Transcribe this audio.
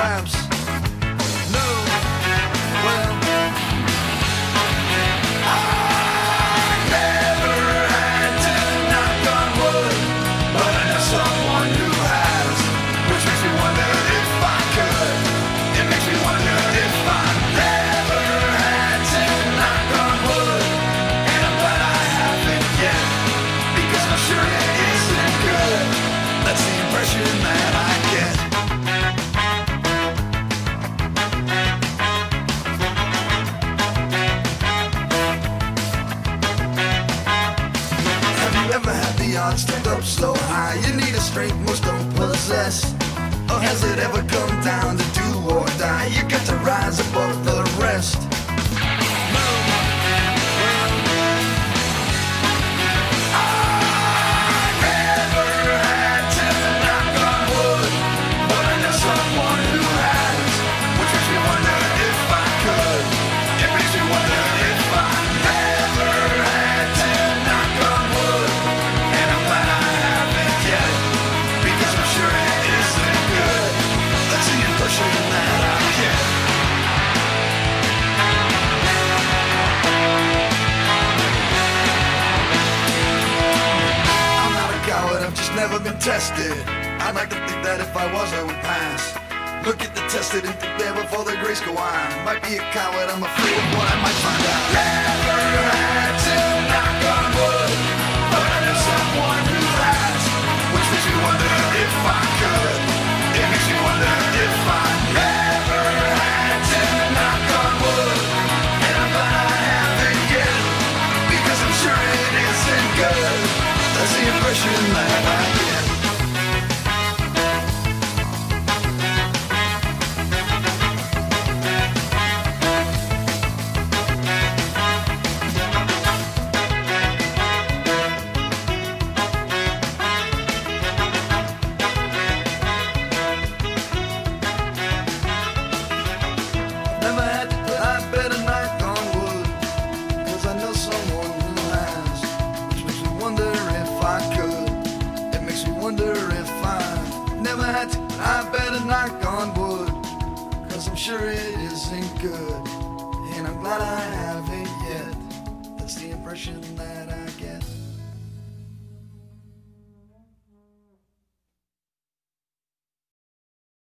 collapse. No, well, I never had to knock on wood, but I know someone who has, which makes me wonder if I could. It makes me wonder if I never had to knock on wood, and I'm glad I haven't yet, because I'm sure it isn't good. That's the impression that I get. Have you ever had the odds stacked up so high you need a strength most don't possess? Or has it ever come down to do or die? You got to rise above the rest. Never been tested. I'd like to think that if I was, I would pass. Look at the tested and think there before the grace go on. Might be a coward, I'm afraid of what I might find out. Never had to knock on wood, but I know someone who has, which makes me wonder if I could. It makes me wonder if I never had to knock on wood, and I'm glad I haven't yet, because I'm sure it isn't good. That's the impression that I get. Never had to, but I better knock on wood, 'cause I know someone who has, which makes me wonder if I could. It makes me wonder if I never had to, but I better knock on wood, 'cause I'm sure it isn't good, and I'm glad I haven't.